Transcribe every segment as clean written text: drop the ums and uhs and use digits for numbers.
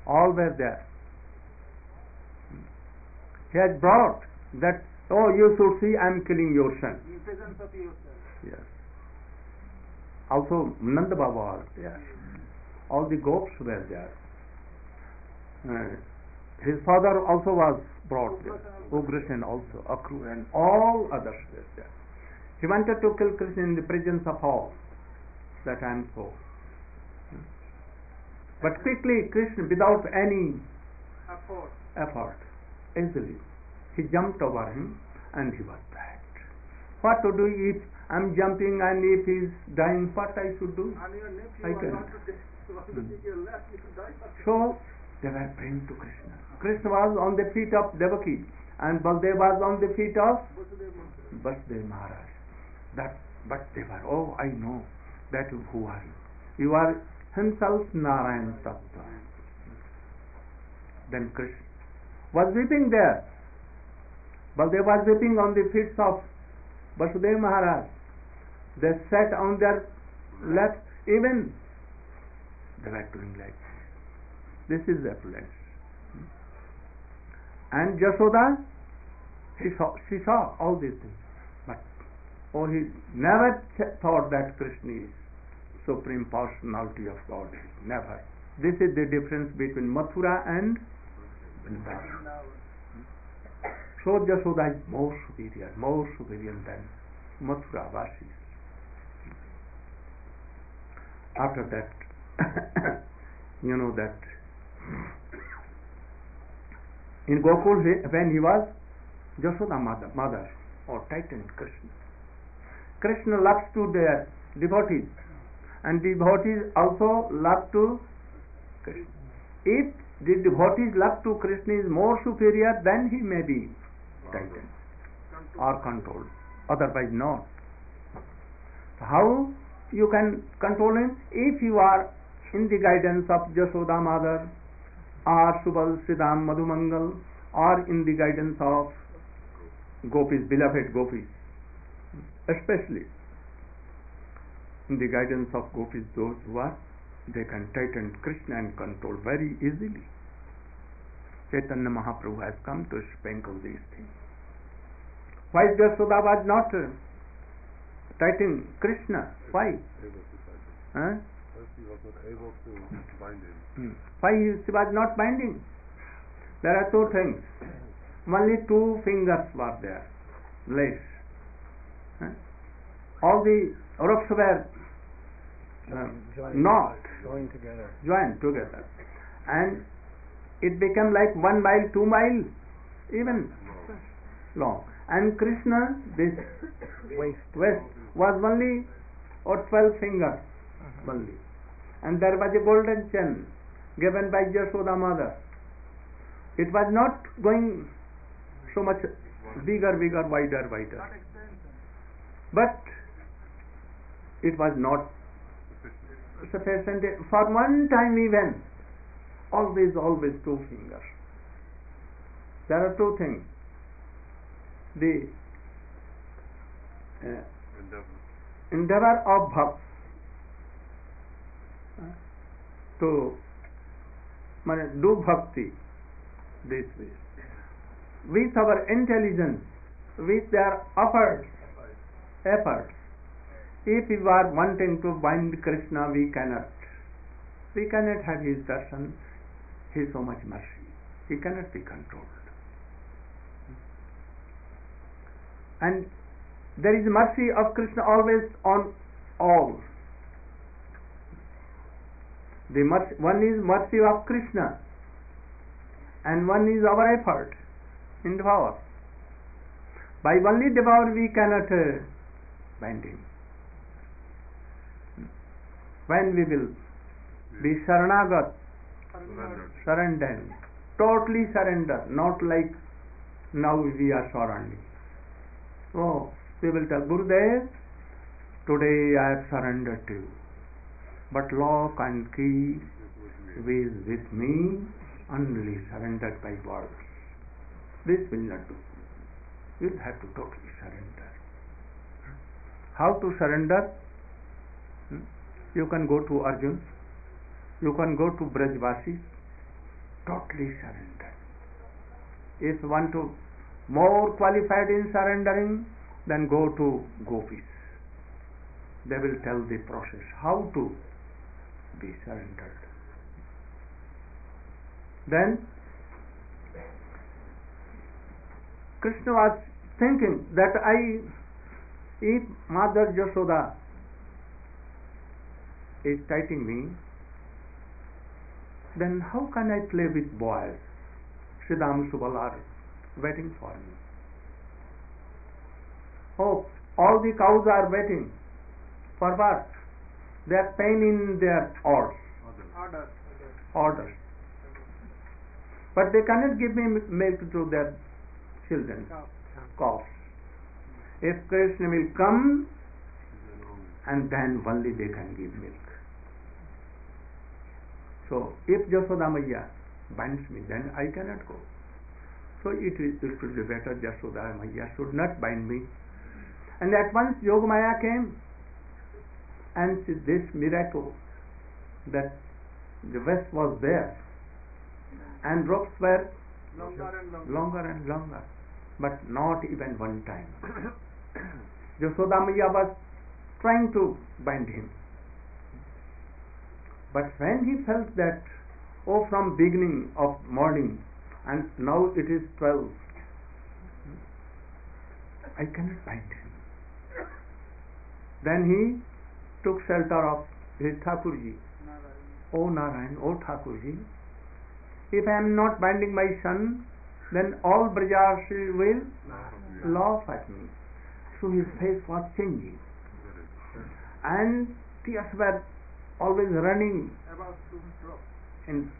all were there. He has brought that, oh, you should see, I am killing your son. In presence of your son. Yes. Also Nanda Baba was there. All the gops were there. His father also was brought there. Ugrasen also, Akru, and all others were there. He wanted to kill Krishna in the presence of all. That I am so. But quickly Krishna, without any effort, easily, he jumped over him and he was dead. What to do if I am jumping and if he is dying, what I should do? And your nephew I can. want to take your left, you should die first. So they were praying to Krishna. Krishna was on the feet of Devaki and Baldev was on the feet of Vasudev Maharaj. But they were, oh, I know that who are you? You are himself Narayan Tattva. Then Krishna was weeping there. Baldev was weeping on the feet of Vasudev Maharaj. They sat on their laps, even they were doing like this. This is affluence. And Jashoda, she saw all these things. But he never thought that Krishna is Supreme Personality of Godhead. Never. This is the difference between Mathura and Vrindavan. So Jashoda is more superior than Mathura Vasis. After that, you know that in Gokul, when he was Jashoda mother or Titan Krishna, Krishna loves to their devotees, and devotees also love to Krishna. If the devotees love to Krishna is more superior, then he may be Titan or controlled. Otherwise not. How you can control him? If you are in the guidance of Jashoda mother or Subal Siddham Madhumangal, or in the guidance of gopis, beloved gopis, especially in the guidance of gopis, those who are, they can tighten Krishna and control very easily. Chaitanya Mahaprabhu has come to sprinkle these things. Why Jashoda was not tightening Krishna? Why? Huh? He was not able to bind him. Why he was not binding? There are two things. Only 2 fingers were there, less. All the ropes were not joined together, and it became like 1 mile, 2 miles, even long. And Krishna, this waist was only 12 fingers only, and there was a golden chain given by Jashoda mother. It was not going so much bigger, wider. But it was not sufficient for one time even. Always 2 fingers. There are 2 things. The endeavor of bhakts to do bhakti this way, with our intelligence, with their efforts. If we are wanting to bind Krishna, we cannot have his darshan. He is so much mercy, he cannot be controlled. And there is mercy of Krishna always on all. One is mercy of Krishna, and one is our effort in devour. By only devour we cannot bind him. When we will be Saranagat, surrender, totally surrender, not like now we are surrendering. Oh, we will tell Gurudev, today I have surrendered to you, but lock and key is with me, only surrendered by words. This will not do. You will have to totally surrender. How to surrender? You can go to Arjun, you can go to Brajvasis, totally surrender. If you want to more qualified in surrendering, then go to gopis. They will tell the process how to be surrendered. Then Krishna was thinking that if Mother Yashoda is touching me, then how can I play with boys? Sridham Subal are waiting for me. Oh, all the cows are waiting. For what? They are paying in their orders. But they cannot give me milk to their children, calves. If Krishna will come, and then only they can give milk. So, if Yashoda Maiya binds me, then I cannot go. So it should be better Yashoda Maiya should not bind me. And at once Yogamaya came and this miracle that the vest was there and ropes were longer and longer, but not even one time. Yashoda Maiya was trying to bind him. But when he felt that, oh, from beginning of morning and now it is 12, I cannot bind him. Then he took shelter of his Thakurji. Oh Narayan, oh Thakurji, if I am not binding my son, then all Brajasi will laugh at me. So his face was changing and tears were always running in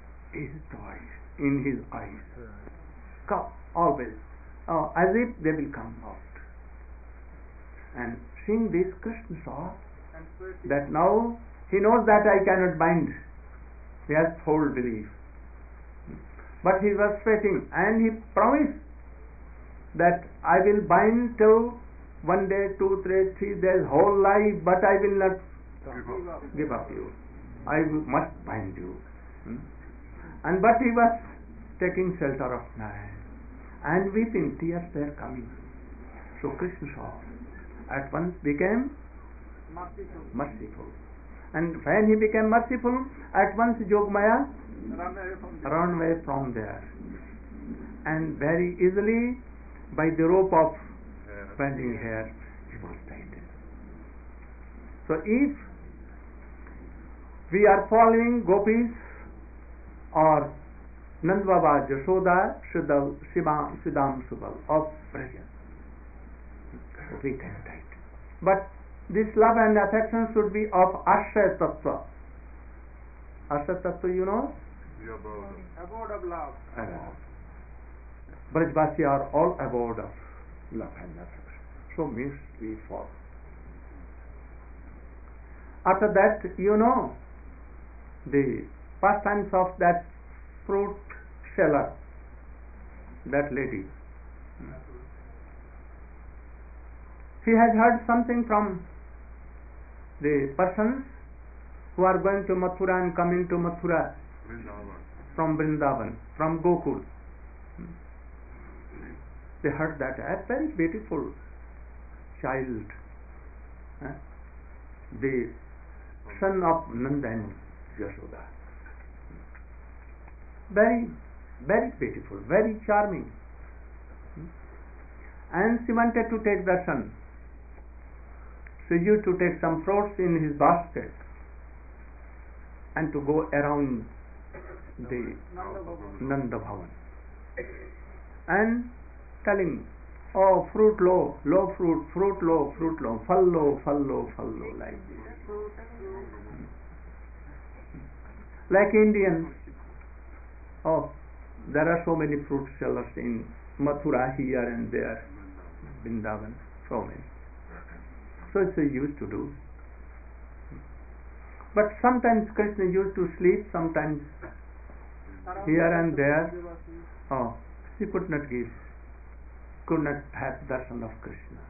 his eyes. Come, always, as if they will come out. And seeing this, Krishna saw that now he knows that I cannot bind. He has full belief. But he was sweating and he promised that I will bind till 1 day, 2, 3 days, whole life, but I will not give up you. I must bind you. And but he was taking shelter of Narayan and weeping, tears were coming. So Krishna saw, at once became merciful. And when he became merciful, at once Yogamaya ran away from there. And very easily, by the rope of bending hair, he was taken. So if we are following gopis or Nand Baba, Yashoda, Sridham Subal of Braja, we can take. But this love and affection should be of Ashray Tattva. Ashray Tattva, you know? Abode of love. Brajvasi are all abode of love and affection. So means we follow. After that, you know, the pastimes of that fruit seller, that lady. She has heard something from the persons who are going to Mathura and coming to Mathura from Vrindavan, from Gokul. They heard that a very beautiful child, the son of Nanda and Yashoda. Very, very beautiful, very charming. And she wanted to take the son. She used to take some fruits in his basket and to go around the Nanda Bhavan and telling, oh, fruit low, low fruit, fruit low, phal low, like this. Like Indians, oh, there are so many fruit sellers in Mathura here and there, Vrindavan, so many. So it's used to do. But sometimes Krishna used to sleep, sometimes here and there. Oh, she could not have darshan of Krishna.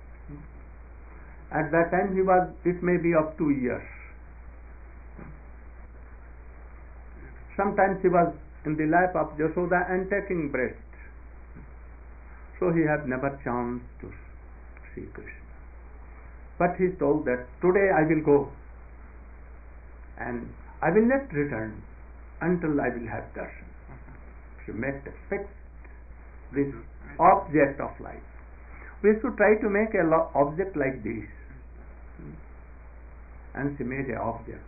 At that time he was, it may be of 2 years. Sometimes he was in the lap of Jashoda and taking breast. So he had never chance to see Krishna. But he told that today I will go and I will not return until I will have darshan. To make the fixed this object of life. We should try to make a object like this. And she made an object.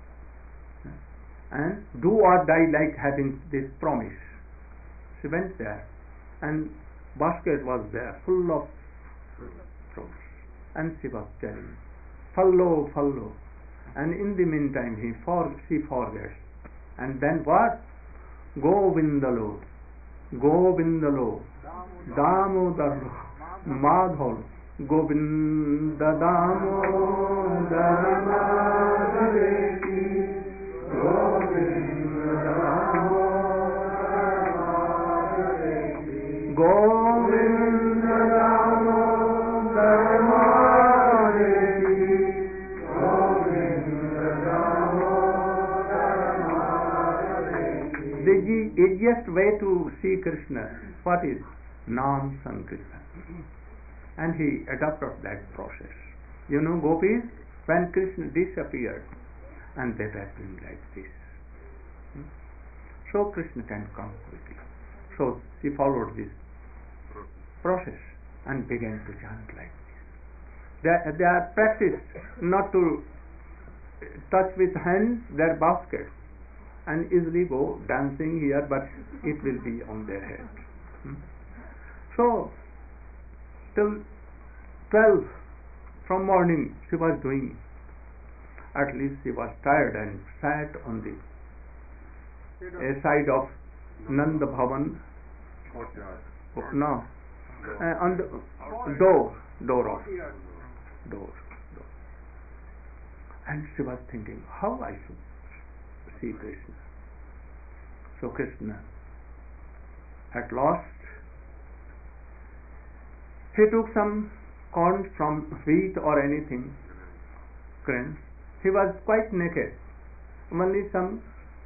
And do or die like having this promise. She went there and basket was there full of fruits. And she was telling, follow, follow. And in the meantime she forgets. And then what? Govindalo, Govindalo, Damodaro, Madhol, Govinda Damodara Madhaveti, Govinda Damodara Madhaveti, Govinda Damodara Madhaveti, Govinda Damodara Madhaveti. The easiest way to see Krishna, what is? Nam Sankirtan. And he adopted that process. You know, gopis, when Krishna disappeared, and they were doing like this. So Krishna can come quickly. So she followed this process and began to chant like this. They are practiced not to touch with hands their baskets and easily go dancing here, but it will be on their head. So till 12 from morning she was doing. At least she was tired and sat on the side of Nanda Bhavan. No, on the door. And she was thinking how I should see Krishna. So Krishna at last he took some corn from wheat or anything, grains. He was quite naked, only some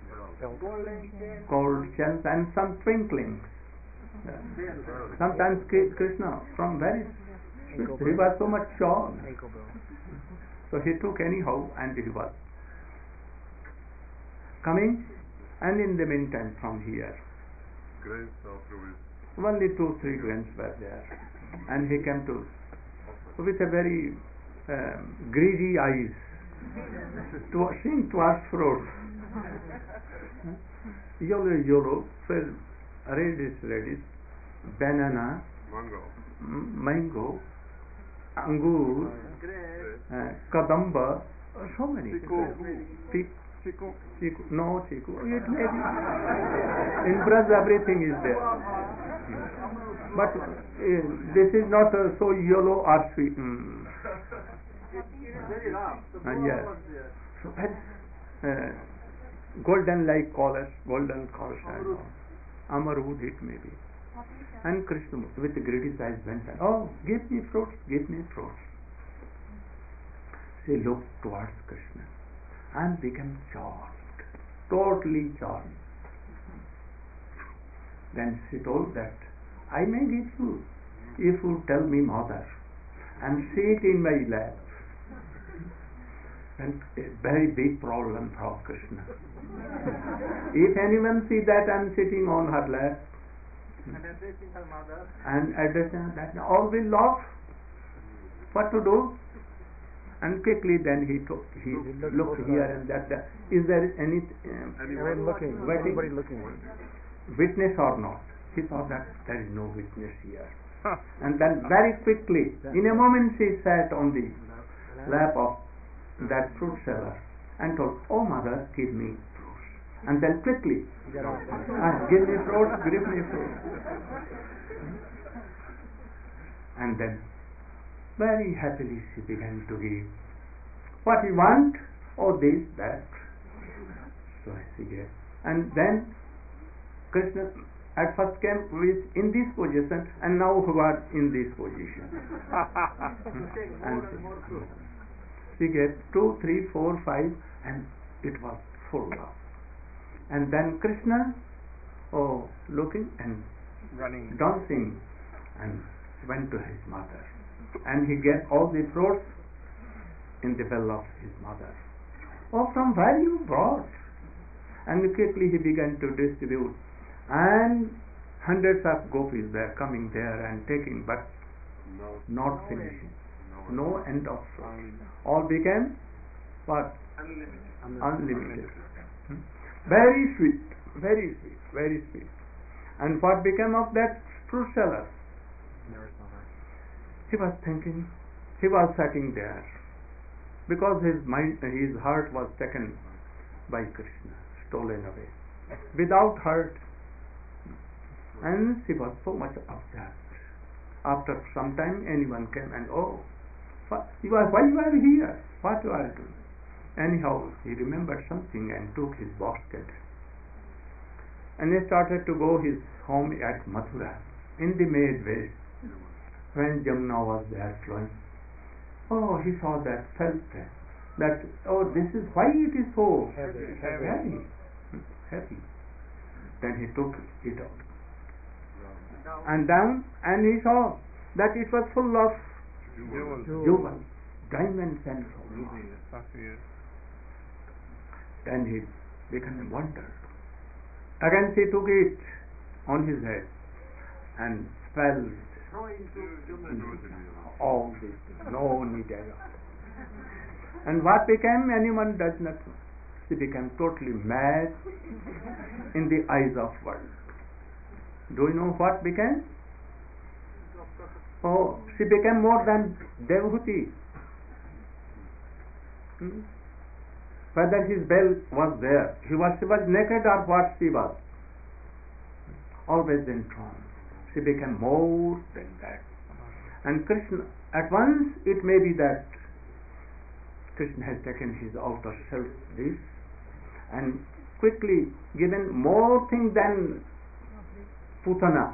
gold chains and some twinklings. Sometimes Krishna from very he was so much shorn. So he took anyhow and he was coming, and in the meantime from here only 2-3 grains were there, and he came to with a very greedy eyes to sing towards fruits. Yellow, reddish, banana, mango, angur, kadamba, so many. Chiku. No chiku. It may be. In Brazil everything is there. But this is not so yellow or sweet. Very rough. Yes. So that's golden like colors, golden colors. Amarud it may be. And Krishna with greedy eyes went and, oh, give me fruits. She looked towards Krishna and became charmed, totally charmed. Then she told that, I may give you if you tell me mother and sit in my lap. And a very big problem for Krishna. If anyone see that I'm sitting on her lap And addressing her mother. and addressing that, all will laugh. What to do? And quickly then he looked here and that. Is there any Everybody looking. witness or not? He thought that there is no witness here. And then very quickly, in a moment, she sat on the lap of that fruit seller and told, oh mother, give me fruits. And then quickly, give me fruits. And then very happily she began to give. What you want? Oh, this, that. So she gave. And then Krishna at first came with in this position, and now who are in this position. And she gave 2, 3, 4, 5, and it was full. And then Krishna looking and Running. dancing, and went to his mother, and he get all the fruits in the well of his mother. From where you brought? And quickly he began to distribute, and hundreds of gopis were coming there and taking, but not finishing. No end of fruit. All became what? Unlimited. Very sweet, very sweet, very sweet. And what became of that fruit seller? He was thinking, he was sitting there because his mind, his heart was taken by Krishna, stolen away, without hurt. And he was so much upset. After some time, anyone came and why you are here? What you are doing? Anyhow, he remembered something and took his basket, and he started to go his home at Mathura in the maid way. When Jamuna was there flowing, he saw that, felt that, this is why it is so heavy. Then he took it out and down, and he saw that it was full of jewels, diamonds and so on. Then he became wondered. Again he took it on his head and fell all this, no need at all. And what became, anyone does not know. She became totally mad in the eyes of world. Do you know what became? She became more than Devahuti. Whether his bell was there, she was naked, or what she was, always enthroned. She became more than that. And Krishna, at once it may be that Krishna has taken his outer self, this, and quickly given more things than Putana,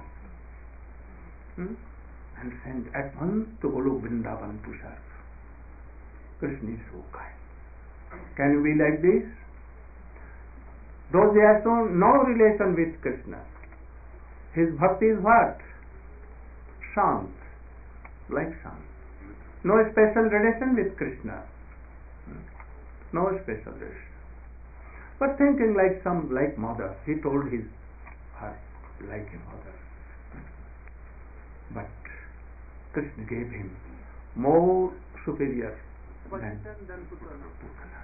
and sent at once to Golok Vrindavan to serve. Krishna is so kind. Can you be like this? Though they have shown no relation with Krishna, his bhakti is what? Shant, like Shant. No special relation with Krishna. No special relation. But thinking like mother, he told her like a mother. But Krishna gave him more superior than Putana.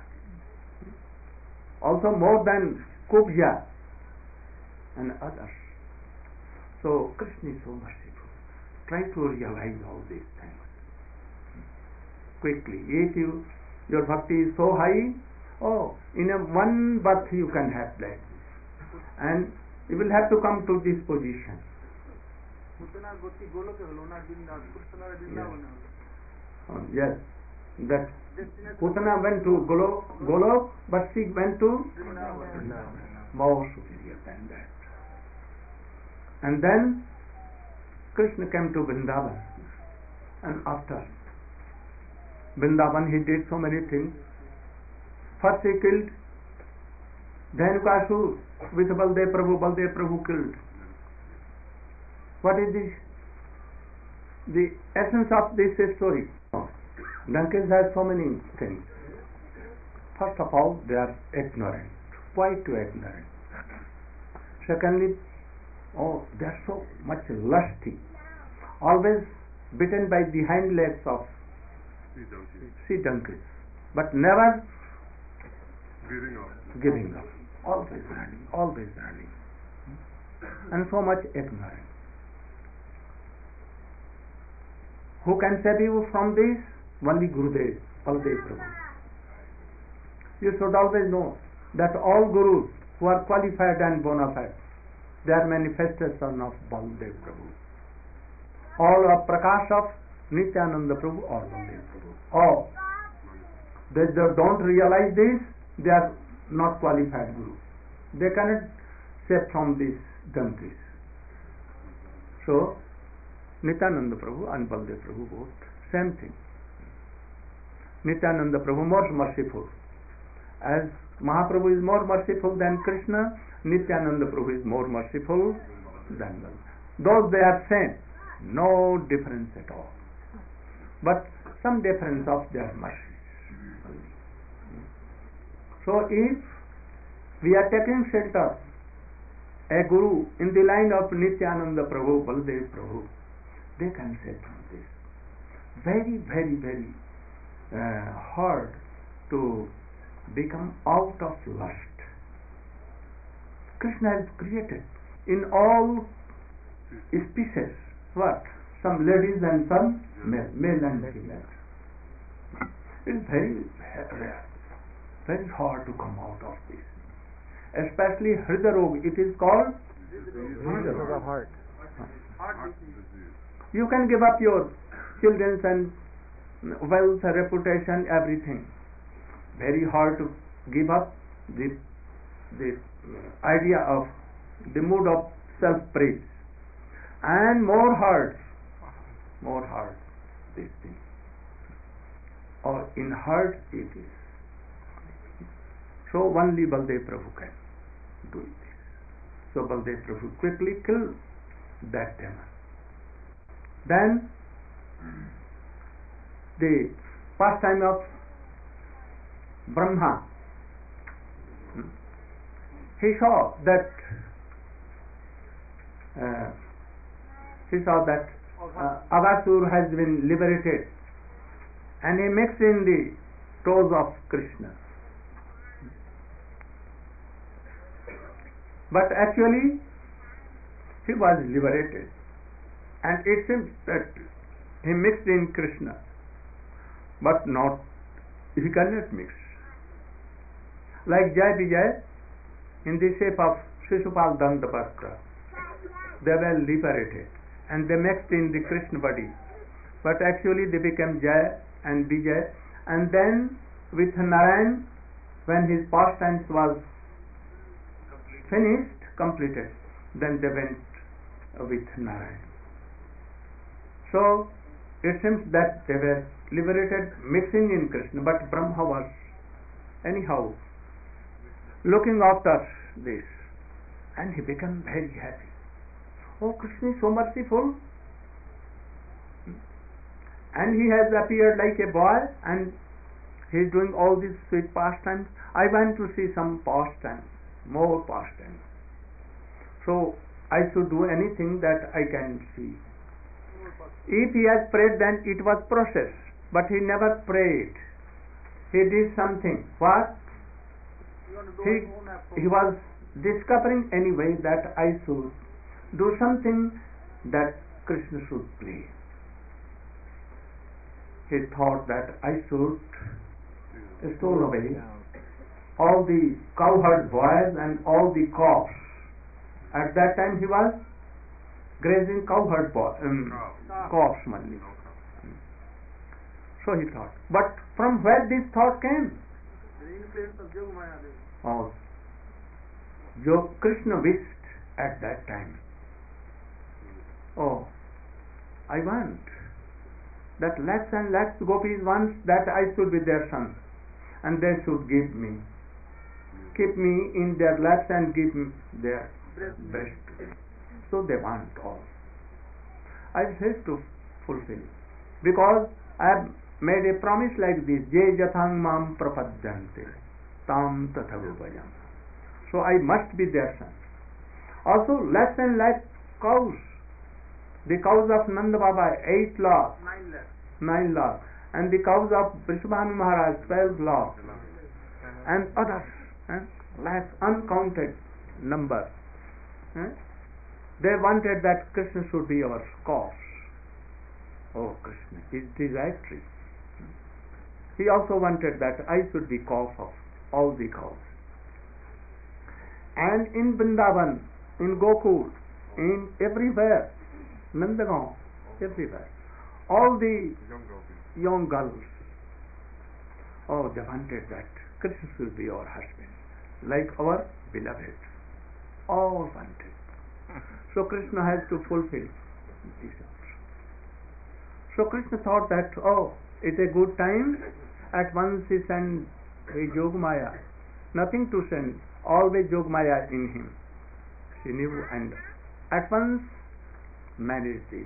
Also more than Kubja and others. So Krishna is so merciful. Try to realize all these things quickly. If your bhakti is so high, in one birth you can have that, and you will have to come to this position. Yes, that Putana went to Golok, but she went to more superior than that. And then Krishna came to Vrindavan, and after Vrindavan he did so many things. First he killed Dhenukasur with Baldev Prabhu killed. What is this? The essence of this story. Donkeys have so many things. First of all, they are ignorant, quite too ignorant. Secondly, they are so much lusty, always bitten by the hind legs of sea donkeys, but never giving up. Always running, and so much ignorant. Who can save you from this? Only Gurudev, Baldev Prabhu. You should always know that all gurus who are qualified and bona fide, they are manifestation of Baldev Prabhu. All are Prakash of Nityananda Prabhu or Baldev Prabhu. They don't realize this, they are not qualified gurus. They cannot save from these donkeys. So, Nityananda Prabhu and Baldev Prabhu both, same thing. Nityananda Prabhu more merciful. As Mahaprabhu is more merciful than Krishna, Nityananda Prabhu is more merciful than Baldev. Those they are same, no difference at all. But some difference of their mercy. So if we are taking shelter, a guru in the line of Nityananda Prabhu, Baldev Prabhu, they can say from this. Very, very, very hard to become out of lust. Krishna has created in all species what? Some ladies and some male and female. It is very rare, very hard to come out of this. Especially Hridarog, it is called Disease of the heart. You can give up your children and wealth, reputation, everything. Very hard to give up the idea of the mood of self-praise. And more hard this thing. Or in heart it is. So only Baldev Prabhu can do this. So Baldev Prabhu quickly killed that demon. Then the pastime of Brahma. He saw that Aghasur has been liberated, and he mixed in the toes of Krishna. But actually, he was liberated, and it seems that he mixed in Krishna, but not, he cannot mix. Like Jai Vijay, in the shape of Shishupal Dandapatra, they were liberated, and they mixed in the Krishna body, but actually they became Jai and Vijay, and then with Narayan, when his pastimes was finished, completed, then they went with Narayan. So it seems that they were liberated mixing in Krishna, but Brahma was anyhow looking after this, and he became very happy. Oh, Krishna is so merciful, and he has appeared like a boy, and he is doing all these sweet pastimes. I want to see some pastimes, more pastimes. So I should do anything that I can see. If he has prayed, then it was process, but he never prayed. He did something. What? He was discovering anyway that I should do something that Krishna should play. He thought that I should stole away all the cowherd boys and all the calves. At that time he was grazing cowherd calves only. So he thought. But from where this thought came? Oh, Krishna wished at that time. Oh, I want that lakhs and lakhs gopis want that I should be their son, and they should keep me in their laps and give me their breast. So they want all. I have to fulfill, because I have made a promise like this: Je jathang mam prapadyante tam tathavayam. So I must be their son. Also, lakhs and lakhs cows. The cows of Nanda Baba, 8 lakhs, 9 lakhs, and the cows of Vrishabhanu Maharaj, 12 lakhs, and others, lakhs, uncounted number. They wanted that Krishna should be our cause. Oh, Krishna, it is actually. He also wanted that I should be cause of all the cows. And in Vrindavan, in Gokul, in everywhere, Nandagaon, everywhere, all the young girls, oh, they wanted that Krishna should be our husband, like our beloved. All wanted. So Krishna has to fulfill this also. So Krishna thought that, oh, it's a good time. At once he sent a Yogamaya nothing to sin, always Jogmaya in him. She knew and at once managed this.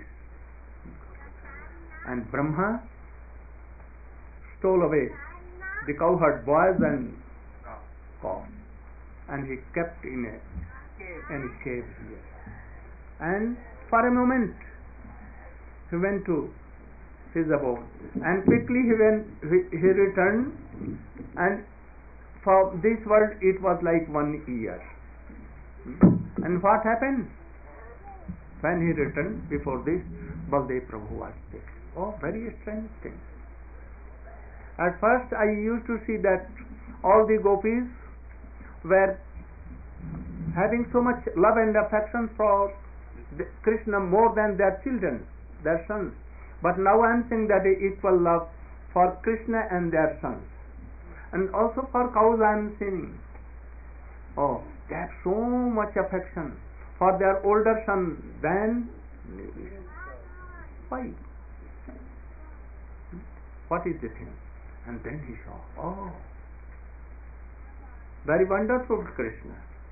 And Brahma stole away the cowherd boys and calves, and he kept in a cave here. And for a moment he went to his abode, and quickly he returned, and for this world it was like 1 year. And what happened? When he returned, before this, Baldev Prabhu was there. Oh, very strange thing. At first I used to see that all the gopis were having so much love and affection for Krishna more than their children, their sons. But now I am saying that equal love for Krishna and their sons. And also for cows I am saying, oh, they have so much affection for their older son than why? What is the thing? And then he saw, oh, very wonderful Krishna.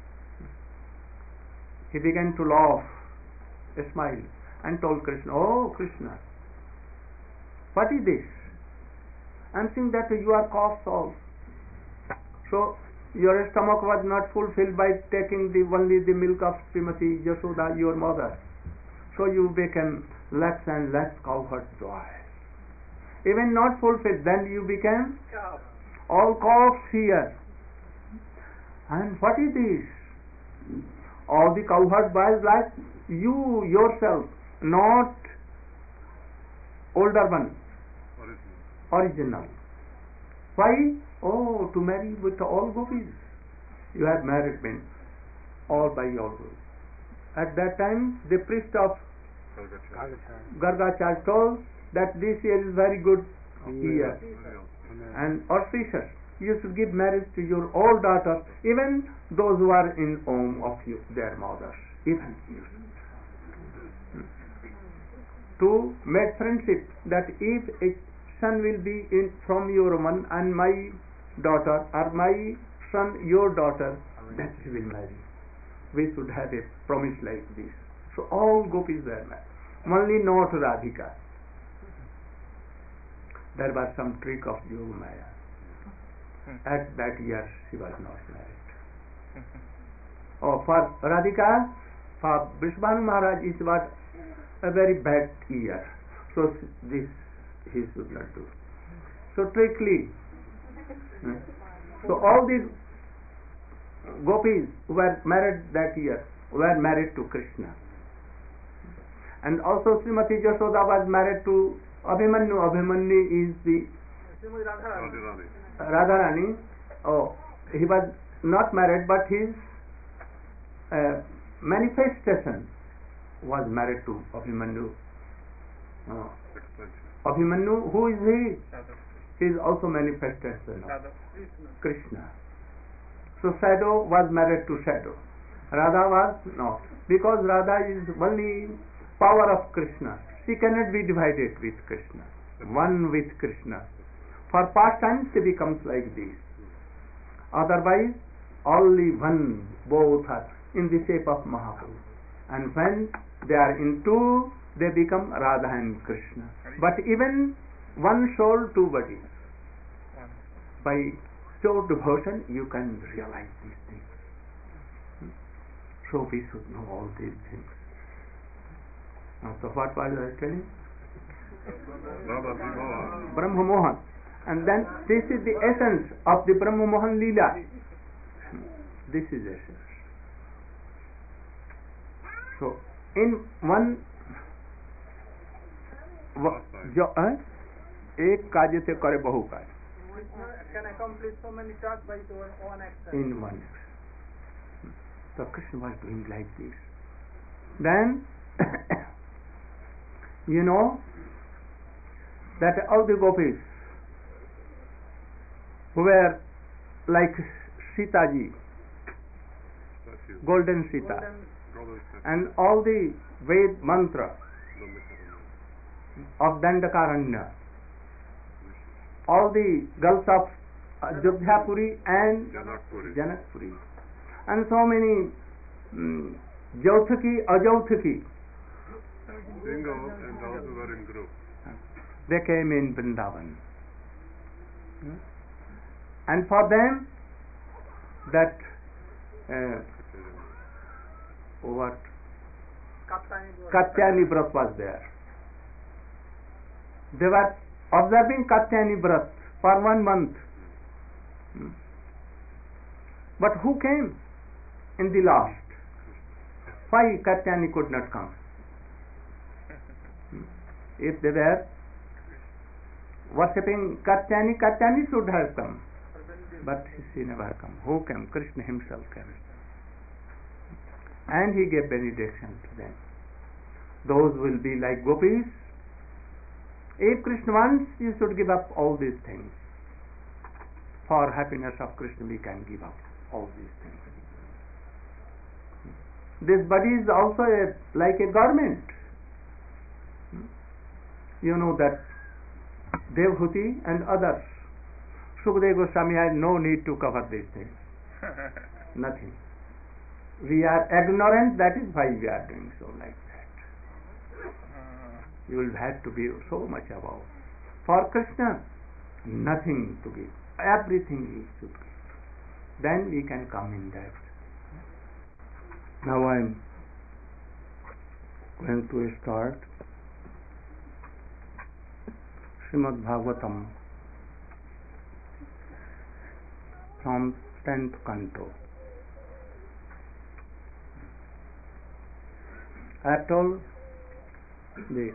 He began to laugh, smile, and told Krishna, oh Krishna, what is this? I am seeing that you are cough solved. So your stomach was not fulfilled by taking only the milk of Srimati Yashoda, your mother. So you became less and less cowherd boy. Even not fulfilled, then you became all calves here. And what is this? All the cowherd boys like you yourself, not older one, original. Why? Oh, to marry with all gopis. You have married men, all by your will. At that time, the priest of Gargacharya told that this year is very good year, and auspicious. You should give marriage to your all daughters, even those who are in home of their mothers, even you. To make friendship, that if a son will be from your woman and my daughter, or my son your daughter, then he will marry. We should have a promise like this. So all gopis were married, only not Radhika. There was some trick of Yogamaya. At that year she was not married. Oh, for Radhika, for Vishwanu Maharaj, it was a very bad year. So this he should not do. So strictly. So all these gopis who were married that year were married to Krishna. And also Srimati Yashoda was married to Abhimanyu. Abhimanyu is the Radharani. Oh, he was not married, but his manifestation was married to Abhimanyu. Abhimanyu, who is he? He is also manifestation of Krishna. So Shadow was married to Shadow. Radha was not. Because Radha is only power of Krishna. She cannot be divided with Krishna. One with Krishna. For pastimes she becomes like this. Otherwise, only one, both are in the shape of Mahaprabhu. And when they are in two, they become Radha and Krishna. But even one soul, two bodies. By pure devotion, you can realize these things. So we should know all these things. So what was I telling? Brahma Mohan. And then this is the essence of the Brahma Mohan Leela. This is essence. So in one जो एक कार्य से करे बहु कार्य. Can accomplish so many tasks by your own action. In one action. So Krishna was doing like this. Then you know that all the gopis who were like Sita ji, golden Sita, and all the Ved mantra of Dandakaranya, all the girls of Ajodhyapuri and Janakpuri. And so many Jauthaki, Ajauthaki. Single and also were in group. They came in Vrindavan. And for them, that what? Katyayani Vrat was there. They were observing Katyayani Vrat for 1 month. But who came in the last? Why Katyayani could not come? If they were worshipping Katyayani, Katyayani should have come. But she never come. Who came? Krishna himself came. And he gave benediction to them. Those will be like gopis. If Krishna wants, you should give up all these things. For happiness of Krishna we can give up all these things. This body is also like a garment. You know that Devhuti and others, Sukadeva Goswami had no need to cover these things. Nothing. We are ignorant, that is why we are doing so like that. You will have to be so much above. For Krishna, nothing to give. Everything he should give. Then we can come in that. Now I am going to start Srimad Bhagavatam from 10th canto. I have told the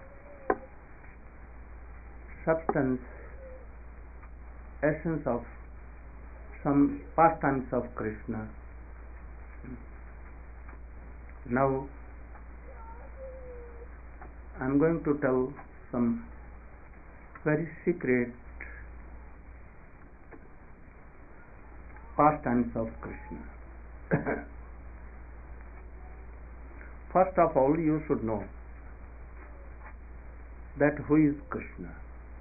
substance, essence of some pastimes of Krishna. Now I am going to tell some very secret pastimes of Krishna. First of all, you should know that who is Krishna.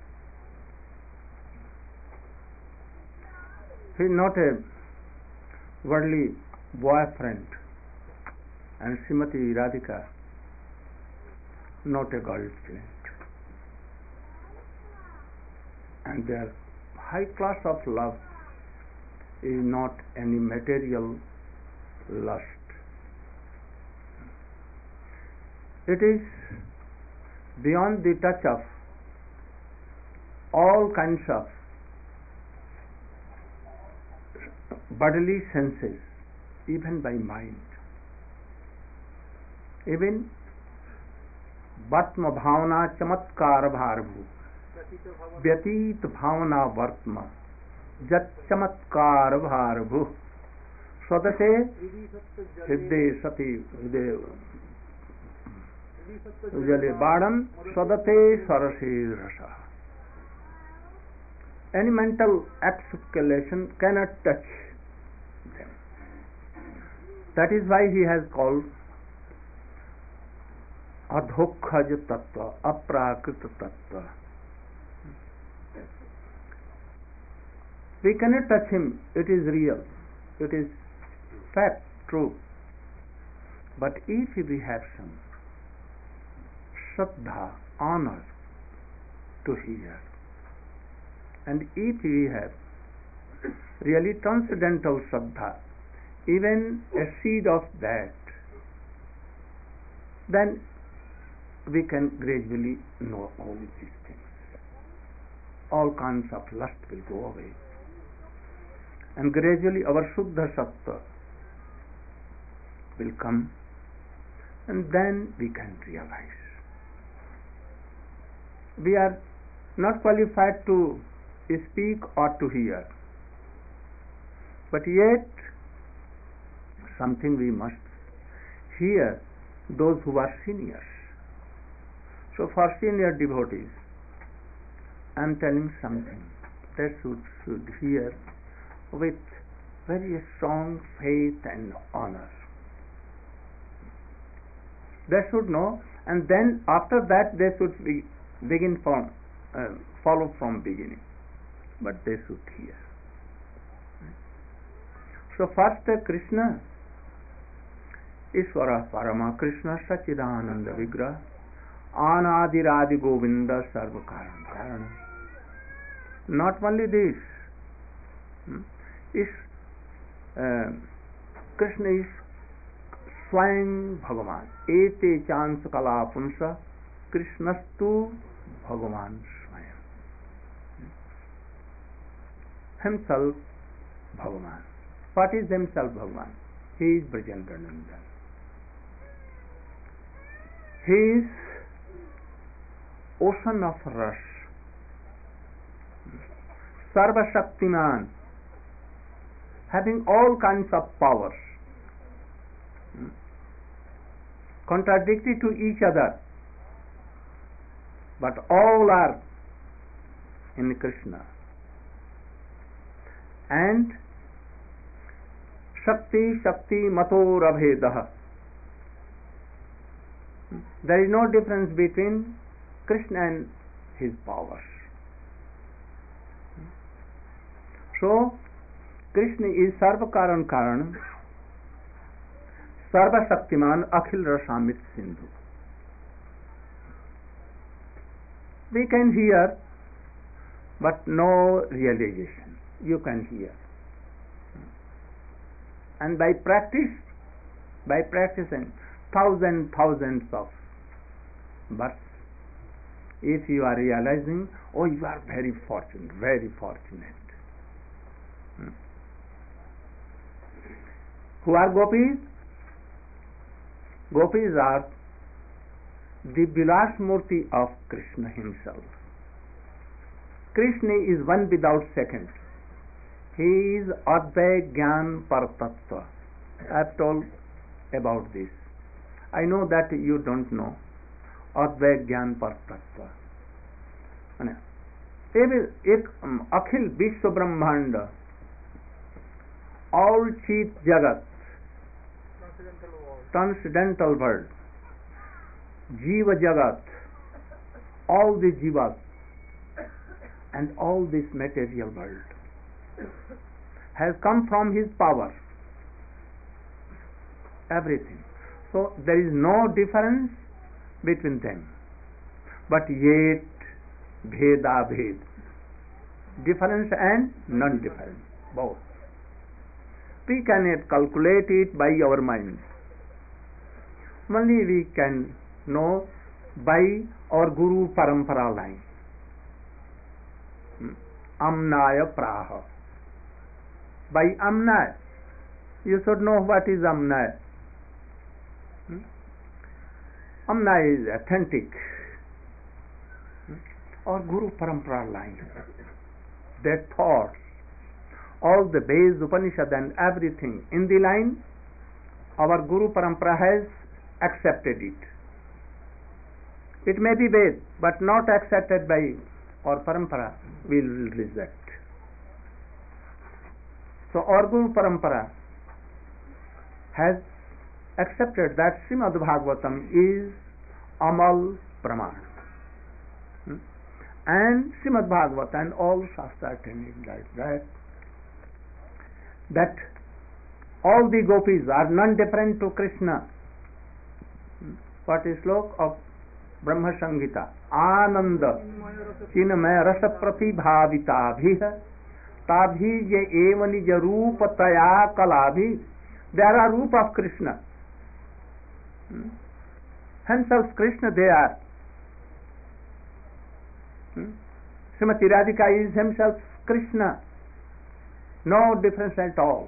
He is not a worldly boyfriend, and Srimati Radhika not a girlfriend. And their high class of love is not any material lust. It is beyond the touch of all kinds of bodily senses, even by mind. Even Vatma Bhavana Chamatkar Bharabhu Vyatit Bhavana Vartma Jat Chamatkar Bharabhu Swadate Hridde Sati Hridde Ujale Badam Swadate Sarasi Rasa. Any mental exhalation cannot touch them. That is why he has called Adhokhaj Tattva, Aprakrita Tattva. We cannot touch him, it is real, it is fact, true. But if we have some Shraddha, honor to hear, and if we have really transcendental Shraddha, even a seed of that, then we can gradually know all these things. All kinds of lust will go away. And gradually our Shuddha Sattva will come, and then we can realize. We are not qualified to speak or to hear, but yet something we must hear, those who are seniors. So for senior devotees, I am telling something they should hear with very strong faith and honor. They should know, and then after that they should begin from follow from beginning. But they should hear. So first Krishna, Ishvara Parama Krishna Sachidananda Vigraha Anadiradi Govinda Sarva Karana. Not only this, Krishna is Swayam Bhagavan. Ete chans kala punsa Krishnastu Bhagavan Swayam. Himself Bhagavan. What is himself Bhagavan? He is Brajandananda. He is ocean of Ras, Sarva Shaktiman, having all kinds of powers, contradictory to each other, but all are in Krishna. And Shakti Shakti Mato Rabhedah. There is no difference between Krishna and his powers. So, Krishna is Sarva Karan Karan, Sarva Shaktiman, Akhil Rasamit Sindhu. We can hear, but no realization. You can hear. And by practicing thousands of births, if you are realizing, oh, you are very fortunate, very fortunate. Who are gopis? Gopis are the Vilas Murti of Krishna himself. Krishna is one without second. He is Advay Gyan Paratattva. I have told about this. I know that you don't know. Advay Gyan Paratattva. एक अखिल विश्व ब्रह्मांड, all cheat jagat, transcendental world, jiva jagat, all the jivas and all this material world has come from his power. Everything. So there is no difference between them, but yet Bheda Bhed, difference and non-difference, both. We cannot calculate it by our minds. Only we can know by our Guru Parampara line. Amnaya Praha. By Amnaya. You should know what is Amnaya. Amnaya is authentic. Or Guru Parampara line. Their thoughts, all the Veds, Upanishad and everything in the line, our Guru Parampara has accepted it. It may be Ved, but not accepted by our Parampara, we will reject. So our Guru Parampara has accepted that Srimad Bhagavatam is Amal Praman. And Srimad Bhagavatam and all Shastra telling like that all the gopis are non-different to Krishna. What is slok of Brahma Samhita? Ananda Chinmaya Rasa Pratibhavita Bhiha Tabhi Je Eva Nija Rupa Taya Kalabhi. They are a roop of Krishna. Himself Krishna they are. Srimati Radhika is himself Krishna. No difference at all.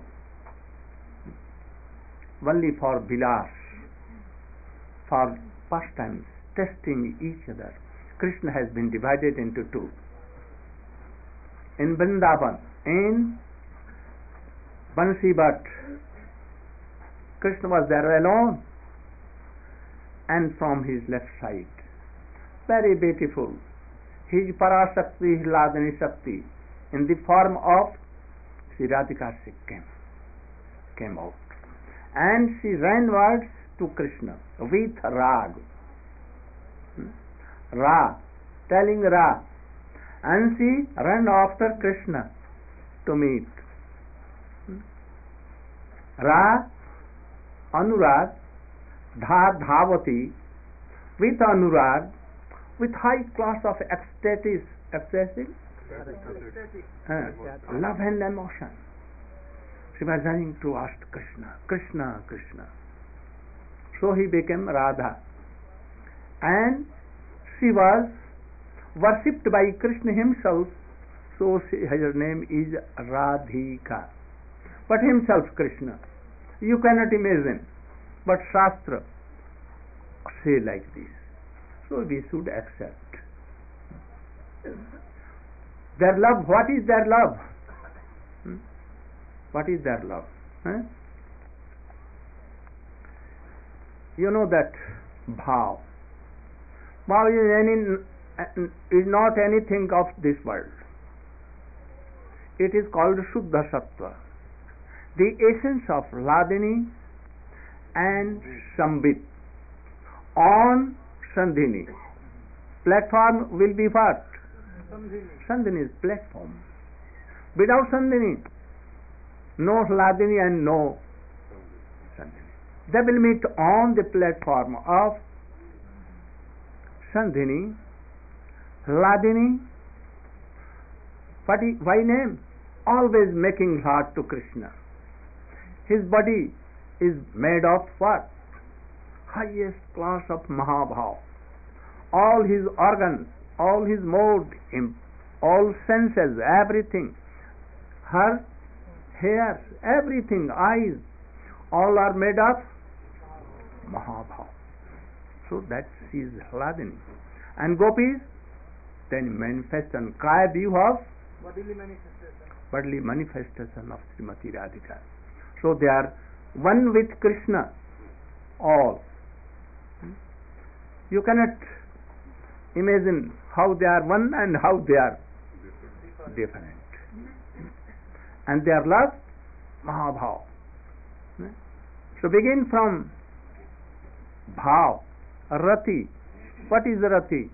Only for Vilas, for pastimes, testing each other, Krishna has been divided into two. In Vrindavan, in Bansi Bhat, Krishna was there alone, and from his left side, very beautiful, his Parashakti, his Ladani Shakti, in the form of Sri Radhika came out. And she ran towards to Krishna with Rag. Ra, telling Ra. And she ran after Krishna to meet. Ra, Anurag, Dha, Dhavati, with Anurag, with high class of ecstatic, love and emotion. She was running to ask Krishna, Krishna, Krishna. So he became Radha. And she was worshipped by Krishna himself, so her name is Radhika. But himself Krishna. You cannot imagine. But Shastra say like this. So we should accept. Their love, what is their love? What is their love? You know that bhav. Bhav is not anything of this world. It is called Shuddha Sattva. The essence of Hladini and Sambit on Sandhini. Platform will be what? Sandhini is platform. Without Sandhini, no Hladini and no Sandhini. They will meet on the platform of Sandhini, Hladini. Why name? Always making heart to Krishna. His body is made of what? Highest class of Mahabhav. All his organs, all his mode, all senses, everything, her hairs, everything, eyes, all are made of Mahabhav. So that is Hladini. And gopis, then manifestation, kaya view of bodily manifestation of Srimati Radhika. So they are one with Krishna, all. You cannot imagine how they are one and how they are different. And their love, Mahabhav. So begin from Bhav, Rati. What is Rati?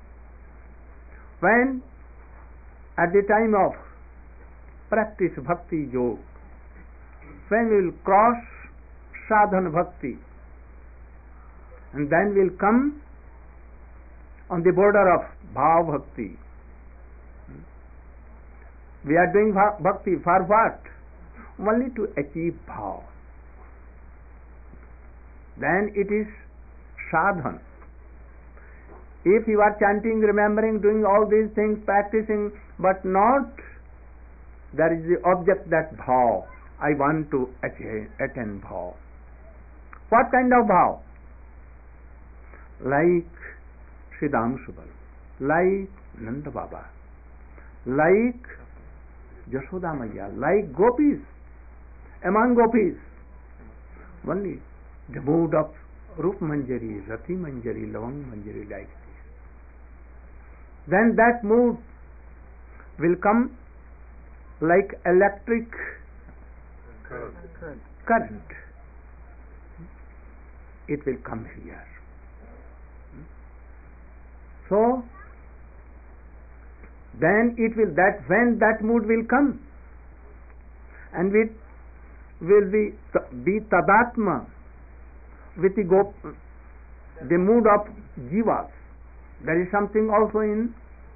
When at the time of practice Bhakti Yoga, when we will cross Sadhana Bhakti, and then we will come on the border of Bhav Bhakti. We are doing Bhakti for what? Only to achieve Bhav. Then it is Sadhana. If you are chanting, remembering, doing all these things, practicing, but not, there is the object that Bhav. I want to attain Bhav. What kind of Bhav? Like Siddham Subal, like Nanda Baba, like Jashoda Maya, like gopis, among gopis. Only the mood of Rup Manjari, Rati Manjari, Lavang Manjari, like this. Then that mood will come like electric current. It will come here. So then it will, that when that mood will come, and it will be tadatma with the mood of jivas. There is something also in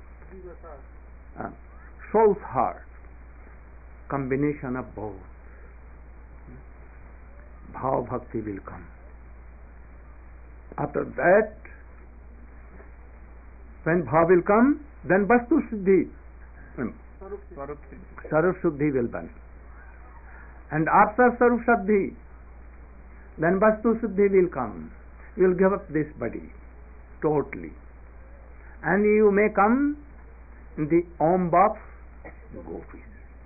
soul's heart. Combination of both. Bhav Bhakti will come. After that, when Bhav will come, then Vastu Siddhi, Sarup Siddhi will burn. And after Sarup Siddhi, then Vastu Siddhi will come. You will give up this body totally. And you may come in the Om of Gopis.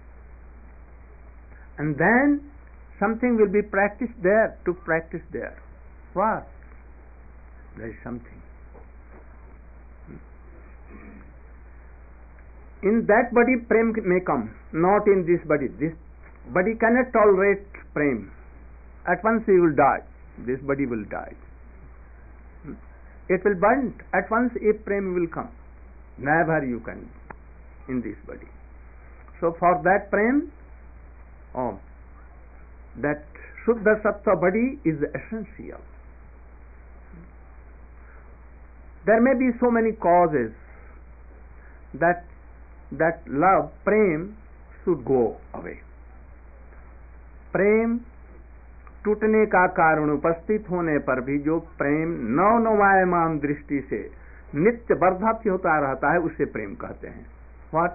And then something will be practiced there, to practice there. What? There is something. In that body, prem may come, not in this body. This body cannot tolerate prem. At once he will die. This body will die. It will burn at once if prem will come. Never you can in this body. So for that prem, that Shuddha Sattva body is essential. There may be so many causes that love, prem, should go away. प्रेम टूटने का कारण उपस्थित होने पर भी जो प्रेम नवनवायमान दृष्टि से नित्य वर्धाप्य होता रहता है उसे प्रेम कहते हैं. What?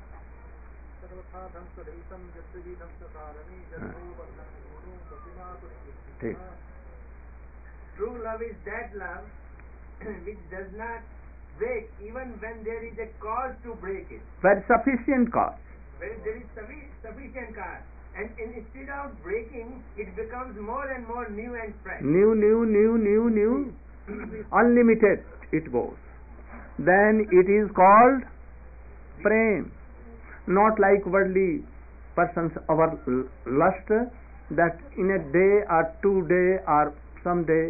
ठीक. True love is that love which does not break even when there is a cause to break it. Very sufficient cause. When there is sufficient cause. And instead of breaking, it becomes more and more new and fresh. New. Unlimited it goes. Then it is called prem. Not like worldly persons, our lust, that in a day or 2 day or some day,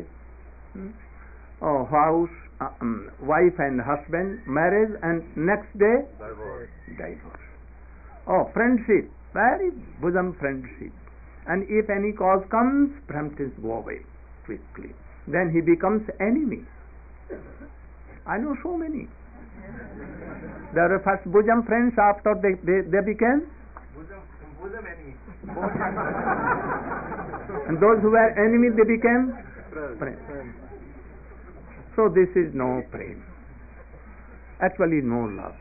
house, wife and husband, marriage, and next day, divorce. Friendship. Very bosom friendship. And if any cause comes, friends go away quickly. Then he becomes enemy. I know so many. They were first bosom friends, after they became Bosom enemy. and those who were enemies, they became friends. So this is no prem. Actually no love.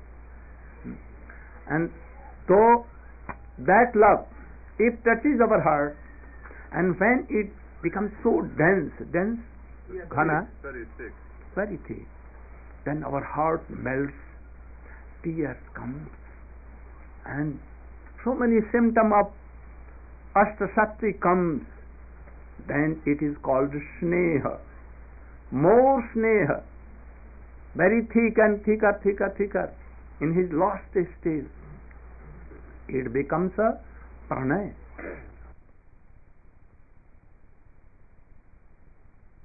And though that love, if touches our heart, and when it becomes so dense, ghana, very thick, then our heart melts, tears come, and so many symptoms of Ashtasakti comes, then it is called sneha. More sneha, very thick and thicker. In his last stage, it becomes a pranay.